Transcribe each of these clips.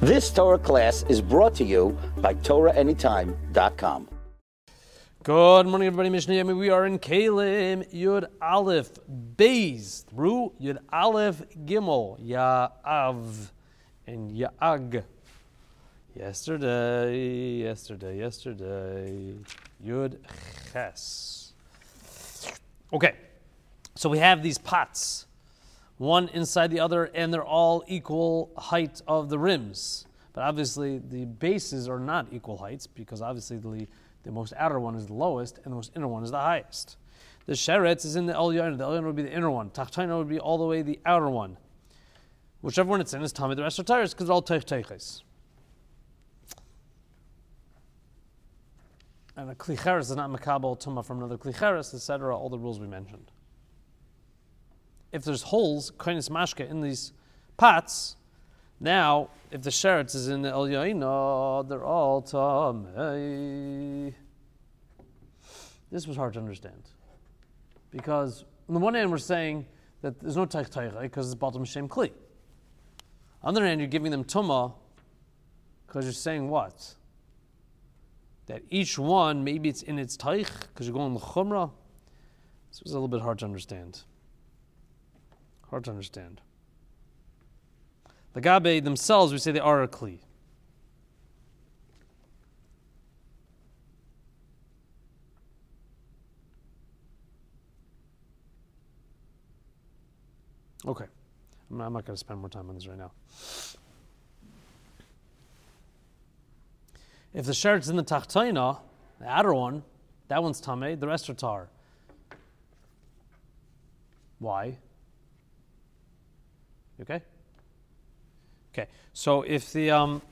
This Torah class is brought to you by TorahAnytime.com. Good morning, everybody. Mishnah Yemi. We are in Kalim Yud Aleph Beis through Yud Aleph Gimel Ya'av and Ya'ag. Yesterday. Yud Ches. Okay, so we have these pots, one inside the other, and they're all equal height of the rims. But obviously, the bases are not equal heights because obviously the most outer one is the lowest, and the most inner one is the highest. The sheretz is in the elyon. The elyon would be the inner one. Tachtaina would be all the way the outer one. Whichever one it's in is tamid. The rest are tires because they're all teiches. And a klicheres is not makabel tuma from another klicheres, etc. All the rules we mentioned. If there's holes, koinis mashke, in these pots, now, if the sheretz is in the elyon, they're all tamei. This was hard to understand. Because on the one hand, we're saying that there's no teich because it's bottom shem kli. On the other hand, you're giving them tumah because you're saying what? That each one, maybe it's in its teich because you're going l'chumrah. This was a little bit hard to understand. The gabe themselves, we say they are a kli. Okay, I'm not going to spend more time on this right now. If the sheretz is in the tachtaina, the outer one, that one's tamei, the rest are tar. Why? Okay? Okay, so if the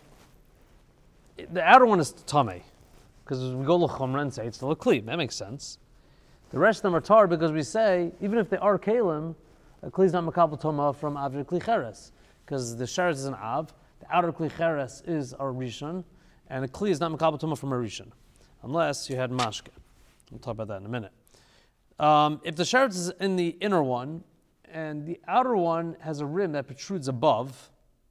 outer one is tamei, because as we go l'chumra and say it's still a kli, that makes sense. The rest of them are tar because we say, even if they are kalim, a kli is not makabel toma from avir klicheres, because the sheretz is an av, the outer klicheres is a rishon, and a kli is not makabel toma from a rishon, unless you had mashke. We'll talk about that in a minute. If the sheretz is in the inner one, and the outer one has a rim that protrudes above,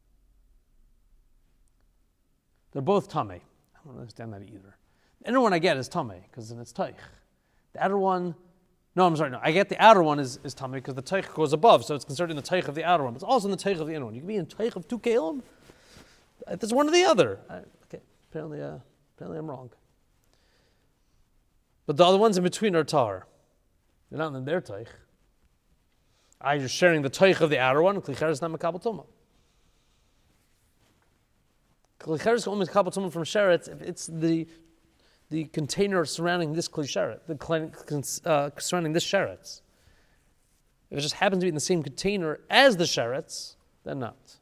they're both tamei. I don't understand that either. The inner one I get is tamei, because then it's teich. The outer one, I get the outer one is tamei, because the teich goes above, so it's considered in the teich of the outer one. But it's also in the teich of the inner one. You can be in teich of two kelim. There's one or the other. Okay, apparently I'm wrong. But the other ones in between are tar. They're not in their teich. You're sharing the teich of the outer one. Klicheres is not makabel tuma. Klicheres is only makabel tuma from sheretz if it's the container surrounding this klisheret, surrounding this sheretz. If it just happens to be in the same container as the sheretz, then not.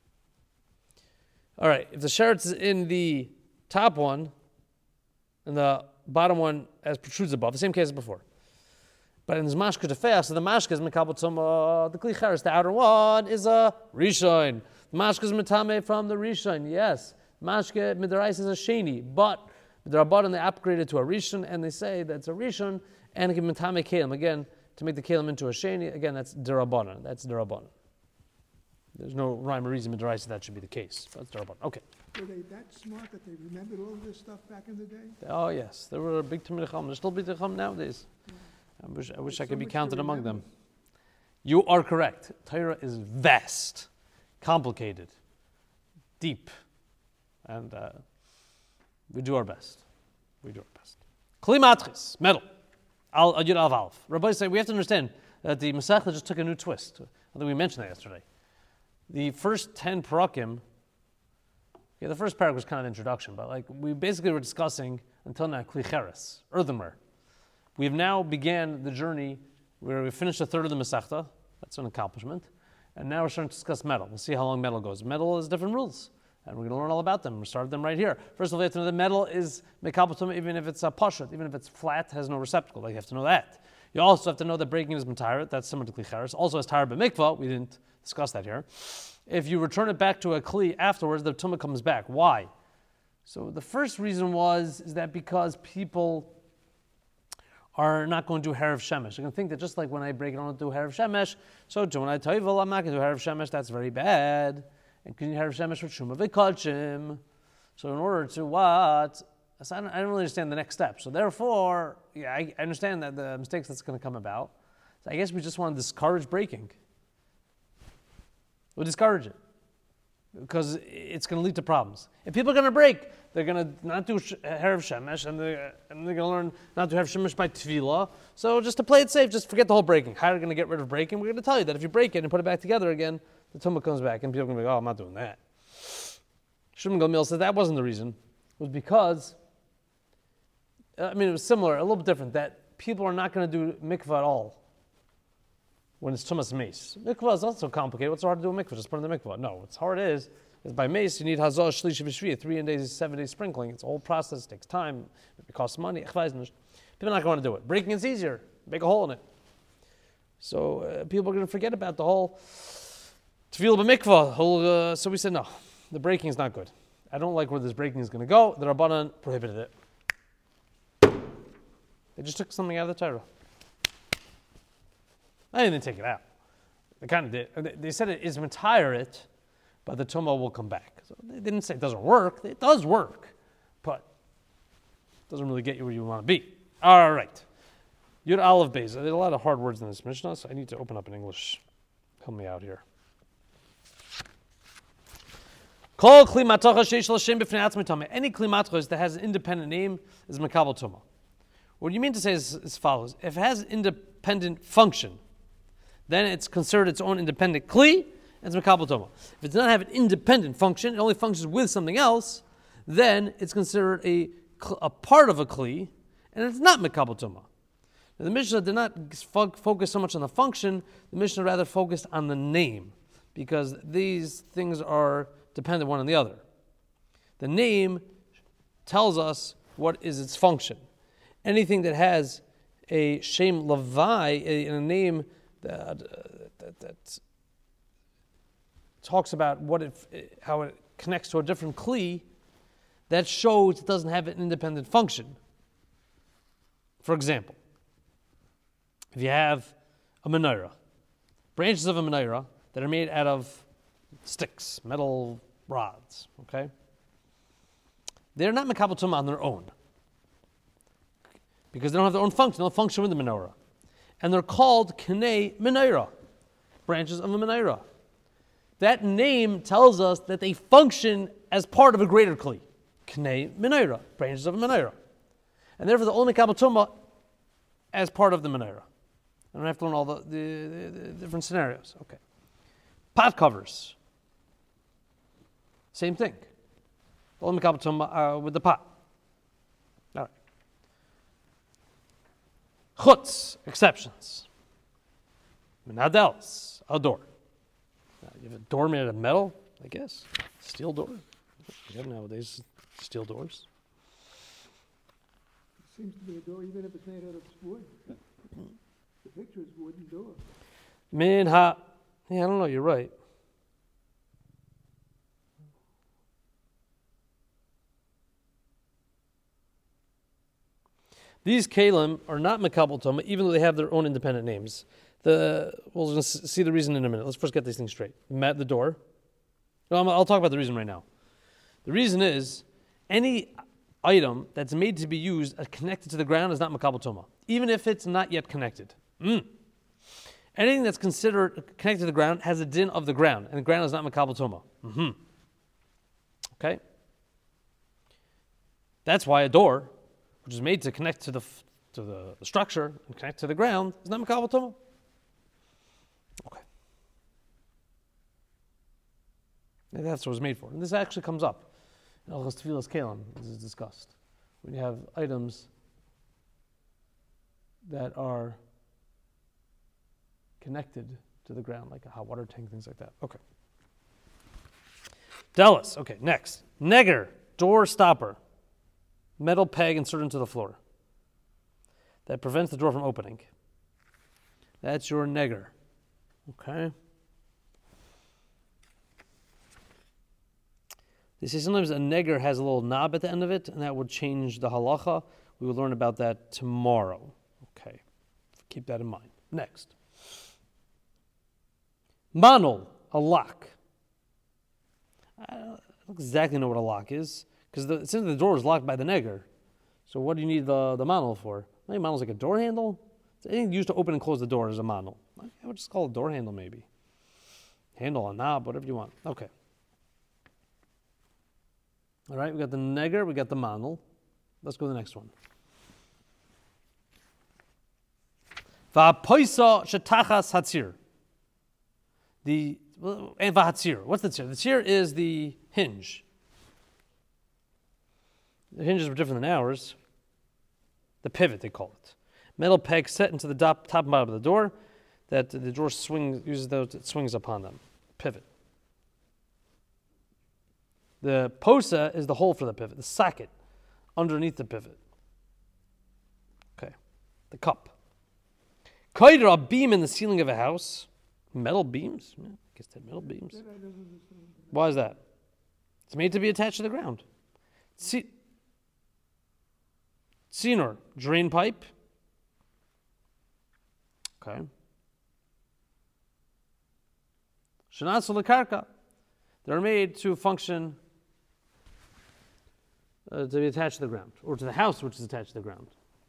All right, if the sheretz is in the top one and the bottom one as protrudes above, the same case as before. But in this mashke tefeach, so the mashke is mekabel tuma. The klicheres, the outer one, is a rishon. The mashke is metame from the rishon. Yes, mashke midarais is a sheni, but the rabbanon they upgraded to a rishon, and they say that it's a rishon, and it can metame kelim again to make the kelim into a sheni. Again, that's derabbanon. There's no rhyme or reason midarais that should be the case. That's derabbanon. Okay. Were they that smart that they remembered all of this stuff back in the day? Oh yes, there were big Talmidei Chacham. There's still big Talmidei Chacham nowadays. Yeah. I wish I could be counted among them. You are correct. Torah is vast, complicated, deep, and we do our best. Kli matris, metal. Al yud al valv. Rabbi say we have to understand that the Masechta just took a new twist. I think we mentioned that yesterday. The first 10 parakim. Okay, the first paragraph was kind of introduction, but we basically were discussing until now klicheres, earthenware. We've now began the journey where we finished a third of the Masechta. That's an accomplishment. And now we're starting to discuss metal. We'll see how long metal goes. Metal has different rules, and we're going to learn all about them. We started them right here. First of all, you have to know that metal is mekabel tuma even if it's a pashut, even if it's flat, has no receptacle. You have to know that. You also have to know that breaking is mataret. That's similar to klicheres. Also, as tar b'mikvah, we didn't discuss that here. If you return it back to a kli afterwards, the tumah comes back. Why? So the first reason is that because people are not going to do Harav Shemesh. You're going to think that just like when I break it, I don't do Harav Shemesh, so too when I toivel, I'm not going to do Harav Shemesh. That's very bad. and can you have shemesh with truma v'kachim? So in order to what? So I don't really understand the next step. So therefore, yeah, I understand that the mistakes that's going to come about. So I guess we just want to discourage breaking. We'll discourage it because it's going to lead to problems. If people are going to break, they're going to not do Herav Shemesh, and they're going to learn not to have Shemesh by Tefillah. So just to play it safe, just forget the whole breaking. How are we going to get rid of breaking? We're going to tell you that if you break it and put it back together again, the tumah comes back, and people are going to be like, oh, I'm not doing that. Shimon Gamliel said that wasn't the reason. It was because, it was similar, a little bit different, that people are not going to do mikvah at all when it's tumas mace. Mikvah is not so complicated. What's so hard to do a mikvah? Just put in the mikvah. No, what's hard is by mace, you need hazah, shlish, v'shviyah, 3 days, 7 days sprinkling. It's a whole process, it takes time, it costs money. People are not going to do it. Breaking is easier. Make a hole in it. So people are going to forget about the whole tefillah b'mikvah. So we said, no, the breaking is not good. I don't like where this breaking is going to go. The Rabbanan prohibited it. They just took something out of the Torah. I didn't take it out. They kind of did. They said it is matayer, but the tumah will come back. So they didn't say it doesn't work. It does work, but it doesn't really get you where you want to be. All right. Yud Aleph Beis. There's a lot of hard words in this Mishnah, so I need to open up in English. Help me out here. Any kli matachos that has an independent name is makabel tumah. What you mean to say is as follows: if it has an independent function, then it's considered its own independent kli, and it's makabel tumah. If it does not have an independent function, it only functions with something else, then it's considered a part of a kli, and it's not makabel tumah. Now, the Mishnah did not focus so much on the function. The Mishnah rather focused on the name, because these things are dependent one on the other. The name tells us what is its function. Anything that has a shem lavai, a name that talks about how it connects to a different kli, that shows it doesn't have an independent function. For example, if you have a menorah, branches of a menorah that are made out of sticks, metal rods, okay? They're not makabel tumah on their own because they don't have their own function. They don't function with the menorah. And they're called kinei menorah, branches of a menorah. That name tells us that they function as part of a greater kli. Kinei menorah, branches of a menorah. And therefore, they're only makabel tumah as part of the menorah. I don't have to learn all the different scenarios. Okay. Pot covers. Same thing. Only makabel tumah with the pot. All right. Chutz, exceptions. Menadels, a door. Now, you have a door made out of metal, I guess. Steel door. You have nowadays steel doors. It seems to be a door, even if it's made out of wood. The picture is wooden door. Yeah, I don't know, you're right. These kalim are not makabel tumah, even though they have their own independent names. We'll see the reason in a minute. Let's first get these things straight. The door. No, I'll talk about the reason right now. The reason is any item that's made to be used connected to the ground is not makabel tumah, even if it's not yet connected. Anything that's considered connected to the ground has a din of the ground, and the ground is not makabel tumah. Okay? That's why a door, which is made to connect to the structure and connect to the ground, is not makabel tumah. Okay. And that's what it was made for. And this actually comes up in Hilchos Tefilas Kalim. This is discussed. When you have items that are connected to the ground, like a hot water tank, things like that. Okay. Delis. Okay, next. Neger, door stopper. Metal peg inserted into the floor that prevents the door from opening. That's your neger. Okay. They say sometimes a neger has a little knob at the end of it, and that would change the halacha. We will learn about that tomorrow. Okay. Keep that in mind. Next. Manol, a lock. I don't exactly know what a lock is, because since the door is locked by the neger, so what do you need the manul for? Maybe manul's like a door handle? It's anything used to open and close the door is a manul. I would just call it a door handle maybe. Handle, a knob, whatever you want. Okay. All right, we got the neger, we got the manul. Let's go to the next one. Va'poisa shetachas hatzir. And v'hatzir. What's the tzir? The tzir is the hinge. The hinges were different than ours. The pivot, they call it. Metal peg set into the top and bottom of the door that the door uses those, it swings upon them. Pivot. The posa is the hole for the pivot, the socket underneath the pivot. Okay. The cup. Kaider, a beam in the ceiling of a house. Metal beams? Yeah, I guess they're metal beams. Why is that? It's made to be attached to the ground. Tzinor, drain pipe. Okay. Shenatsu lekarka. They're made to function, to be attached to the ground, or to the house which is attached to the ground.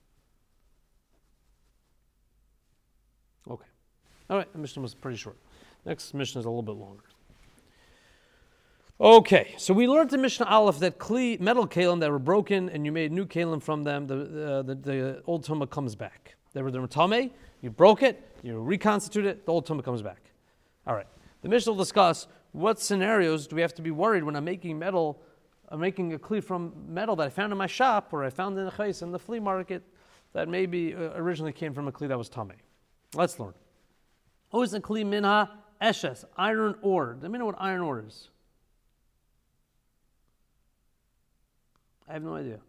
Okay. All right, the Mishnah was pretty short. Next Mishnah is a little bit longer. Okay, so we learned in Mishnah Aleph that metal kalim that were broken and you made new kalim from them, the old tumah comes back. They were tameh, you broke it, you reconstitute it, the old tumah comes back. All right, the Mishnah will discuss what scenarios do we have to be worried when I'm making metal. I'm making a kli from metal that I found in my shop or I found in the chais in the flea market that maybe originally came from a kli that was tameh. Let's learn. Who is a kli minha eshes, iron ore? Let me know what iron ore is. I have no idea.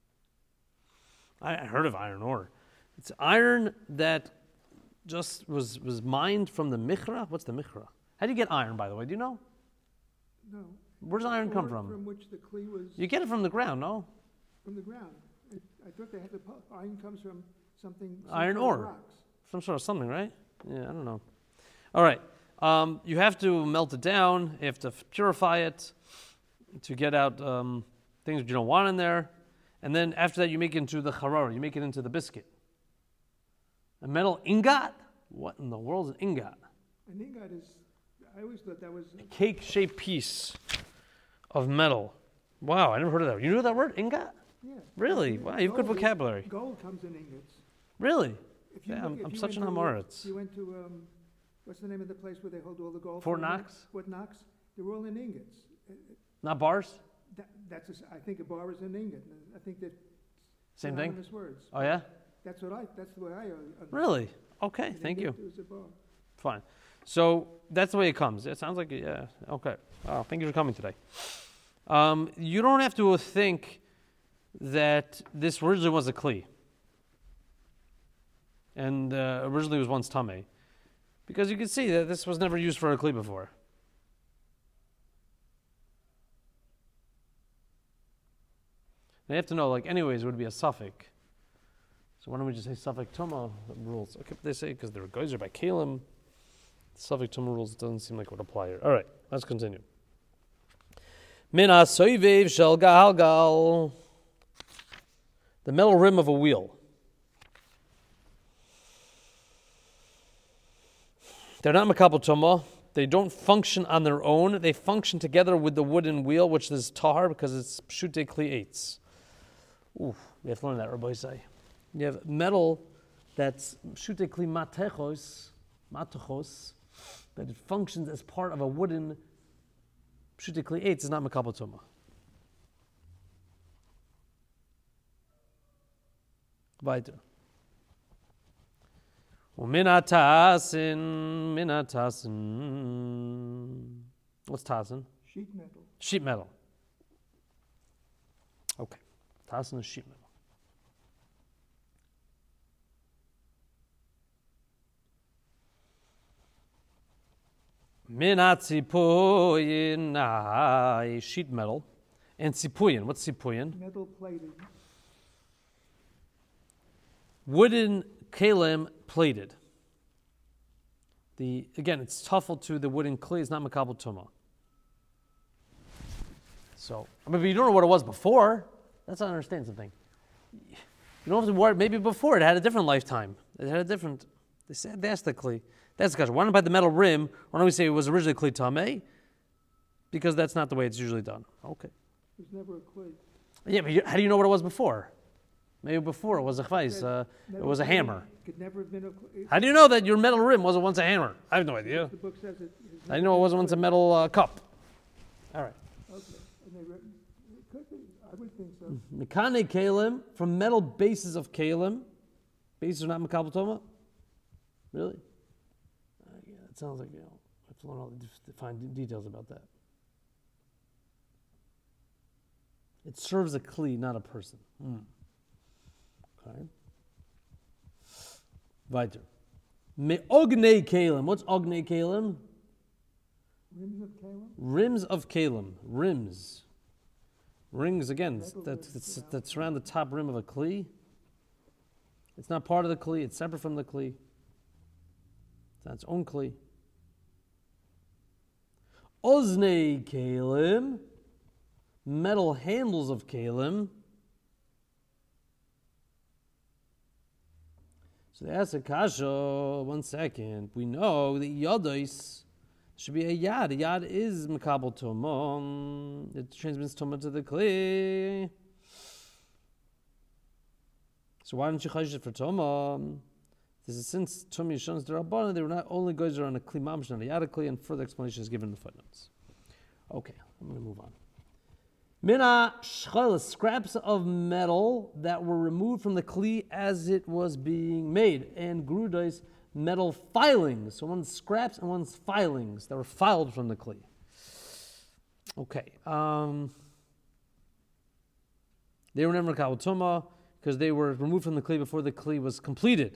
I heard of iron ore. It's iron that just was mined from the michra. What's the michra? How do you get iron, by the way? Do you know? No. Where does iron come from? From which the kli was. You get it from the ground, no? From the ground. I thought they had iron comes from something. Iron sort of ore. rocks. Some sort of something, right? Yeah, I don't know. All right. You have to melt it down. You have to purify it to get out things that you don't want in there. And then after that, you make it into the charara. You make it into the biscuit. A metal ingot? What in the world is an ingot? An ingot is, I always thought that was. A cake-shaped piece of metal. Wow, I never heard of that. You knew that word, ingot? Yeah. Really? Wow, you have good vocabulary. Gold comes in ingots. Really? If you Yeah, look- if I'm you such an went to- Amoritz. You went to, what's the name of the place where they hold all the gold? Fort for the- Knox? Fort Knox. They're all in ingots. Not bars? I think a bar is an ingot. I think that. Same thing? Synonymous words. Oh, yeah? That's the way I understand. Really? Okay, thank you. It was a bar. Fine. So that's the way it comes. It sounds like, yeah, okay. Wow, thank you for coming today. You don't have to think that this originally was a kli. And originally was once tameh. Because you can see that this was never used for a kli before. They have to know, like, anyways, it would be a suffix. So why don't we just say suffix tuma rules? Okay, but they say because they're geyser by kalim. Suffix tuma rules doesn't seem like it would apply here. All right, let's continue. Mina soivev shel galgal. The metal rim of a wheel. They're not makabel tuma. They don't function on their own. They function together with the wooden wheel, which is tahar because it's pshute kli eitz. Ooh, we have to learn that, Rabbi say. You have metal that's pshute kli matechos, that it functions as part of a wooden pshute kli eitz. It's not makabel tuma. Weiter. Minatasin. What's tasin? Sheet metal. Sheet metal. Okay. Tasin is sheet metal. Minatzipuyin. Sheet metal. And sipuyin. What's sipuyin? Metal plated. Wooden kalim plated. Again, it's tuffle to the wooden kli. It's not makabel tuma. So, if you don't know what it was before, that's not understand something. You don't have to worry. Maybe before it had a different lifetime. It had a different. They asked the kli. That's the question. Why don't we buy the metal rim? Why don't we say it was originally kli tameh? Because that's not the way it's usually done. Okay. There's never a clay. Yeah, but how do you know what it was before? Maybe before it was a chvais. It was a hammer. Could never have been a clay. How do you know that your metal rim wasn't once a hammer? I have no idea. The book says it. I know it wasn't once a metal cup. All right. Okay. And they written, it could be. I would think so. Mekane kalim, from metal bases of kalim. Bases are not makabel toma? Really? Yeah, it sounds like, I have to learn all the fine details about that. It serves a kli, not a person. Okay. Weiter. Me'ognei kalim. What's ognei kalim? Rims of Caleb? Rims of kalim. Rims. Rings, again, that surround the top rim of a kli. It's not part of the kli. It's separate from the kli. It's not its own kli. Oznei kalim. Metal handles of kalim. So they ask a kasha, 1 second. We know that yadois should be a yad. A yad is makabel toma. It transmits toma to the kli. So why don't you chayish it for toma? This is since toma yishanos derabbanan, they were not only goes on a kli mamish, not a yad kli, and further explanation is given in the footnotes. Okay, I'm going to move on. Mina shchal, scraps of metal that were removed from the kli as it was being made, and grudais, metal filings. So one's scraps and one's filings that were filed from the kli. Okay. They were never makabel toma because they were removed from the kli before the kli was completed.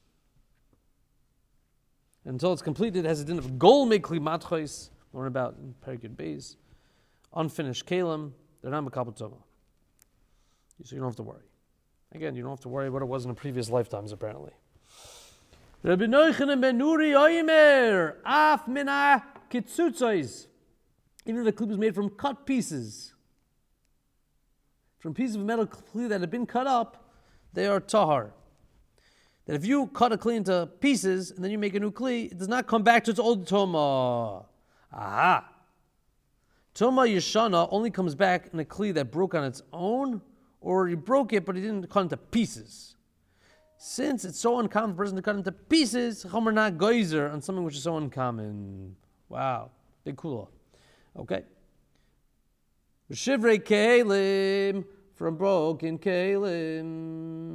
Until it's completed, it has a din of gol me kli matchos. Learn about in Perikid Beis. Unfinished kalim. They're not makabel toma. So you don't have to worry. Again, you don't have to worry what it was in the previous lifetimes, apparently. Rabbi Nochanan ben Nuri oimer af mina kitzutzos. Even if the kli was made from cut pieces, from pieces of metal kli that had been cut up, they are tahar. That if you cut a kli into pieces and then you make a new kli, it does not come back to its old toma. Aha. Toma Yeshana only comes back in a kli that broke on its own, or you broke it but it didn't cut into pieces. Since it's so uncommon for a person to cut into pieces, chomer not geyser on something which is so uncommon. Wow, big kula. Okay. Shivrei kalim, from broken kalim.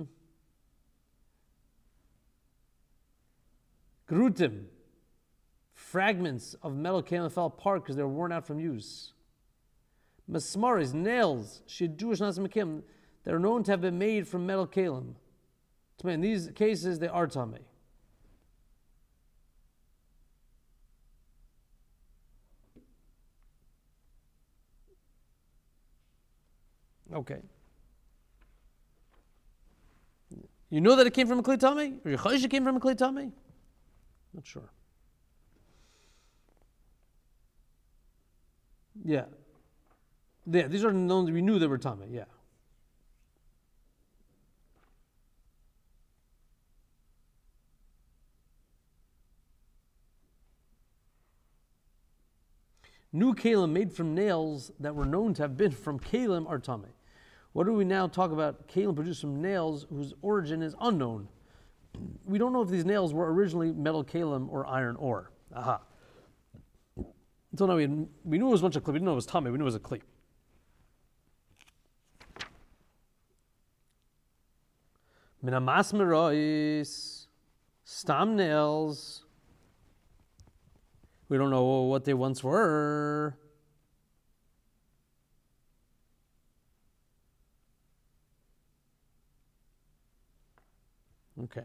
Grutim, fragments of metal kalim fell apart because they were worn out from use. Masmaris, nails, shidush nasmakim, that are known to have been made from metal kalim. In these cases, they are tamei. Okay. You know that it came from a kli tamei? Or your chayish came from a kli tamei? Not sure. Yeah. Yeah, these are known, we knew they were tamei, yeah. New kalim made from nails that were known to have been from kalim are tamei. What do we now talk about? Kalim produced from nails whose origin is unknown. We don't know if these nails were originally metal kalim or iron ore. Aha. Until now we knew it was a bunch of kli. We didn't know it was tamei. We knew it was a kli. Minamas merois, stam nails. We don't know what they once were. Okay.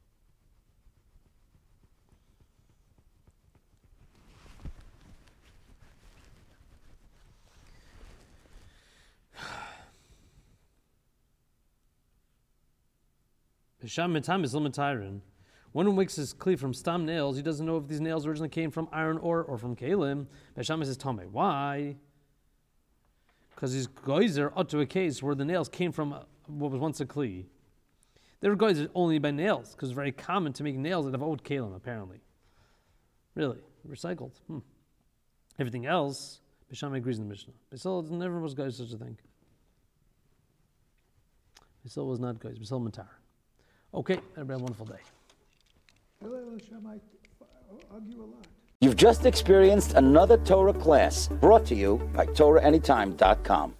Hisham mitam is limitiron. One who makes his kli from stam nails, he doesn't know if these nails originally came from iron ore or from kalim. Hisham says tamei. Why? because these geyser up to a case where the nails came from what was once a kli. They were geyser only by nails, because it's very common to make nails that have old kalim, apparently. Really, recycled. Everything else, Bisham agrees in the Mishnah. Bissel never was geyser such a thing. Bissel was not geyser. Bissel matar. Okay, everybody have a wonderful day. Hillel Shammai argue a lot. You've just experienced another Torah class brought to you by TorahAnytime.com.